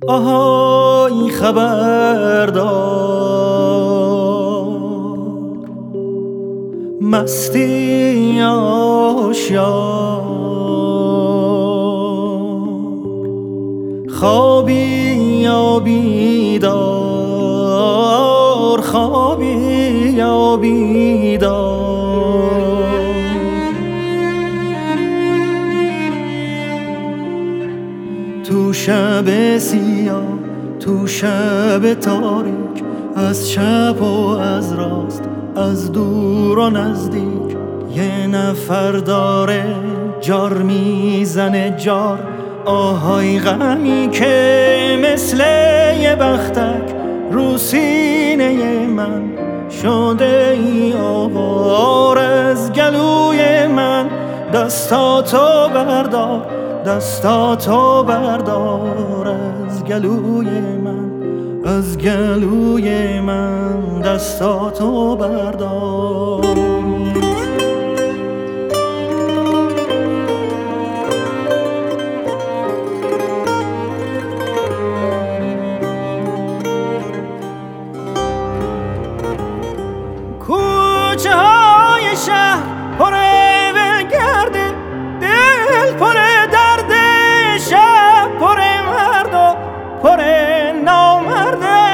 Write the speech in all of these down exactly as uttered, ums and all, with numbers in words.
آهای خبردار، مستی آشیار، خوابی یا بیدار، خوابی یا بیدار. تو شب سیاه، تو شب تاریک، از چپ و از راست، از دور و نزدیک، یه نفر داره جار میزنه جار. آهای غمی که مثل یه بختک رو سینه من شده ای آوار. از گلوی من دستاتو بردار، دستاتو بردار. از گلوی من، از گلوی من دستاتو بردار. کوچه های شهر پر ولگرده، دل پر درد، شب پر مرد و پر نامرده.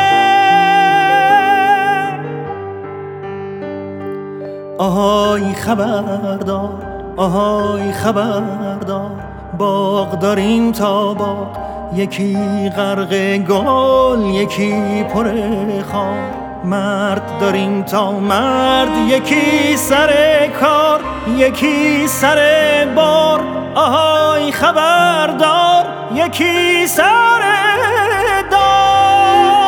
آهای خبردار، آهای خبردار، باغ داریم تا باغ، یکی غرق گل یکی پر خار. مرد داریم تا مرد، یکی سر کار یکی سر بار. آهای خبردار، یکی سر دار.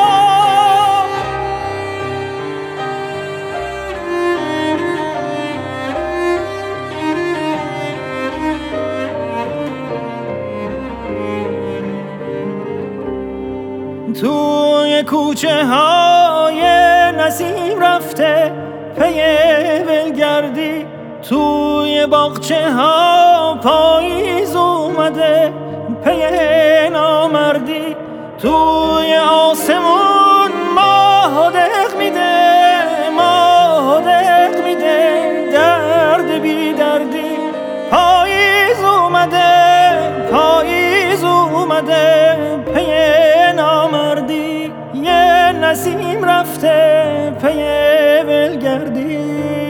توی کوچه های نسیم رفته پی ولگردی، توی باغچه ها پاییز اومده پی نامردی. توی آسمون ماه دق میده، ماه دق میده درد بی دردی. پاییز اومده، پاییز اومده پی نامردی. یه نسیم رفته پی ولگردی.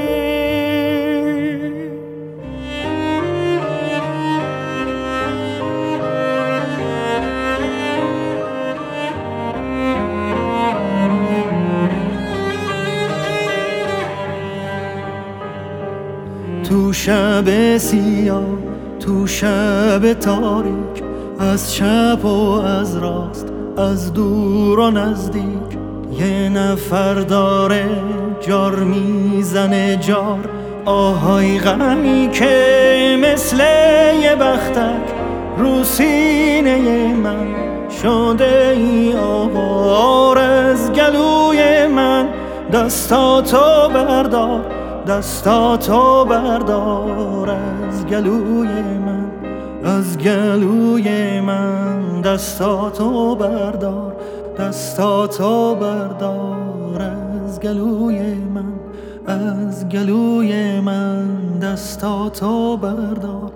تو شب سیاه، تو شب تاریک، از چپ و از راست، از دور و نزدیک، یه نفر داره جار میزنه جار. آهای غمی که مثل یه بختک رو سینه من شده ای آوار. از گلوی من دستاتو بردار، دستاتو بردار. از گلوی من، از گلوی من دستاتو بردار، دستاتو بردار. از گلوی من، از گلوی من دستاتو بردار،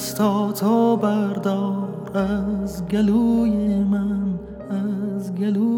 دستاتو بردار. از گلوی من، از گلوی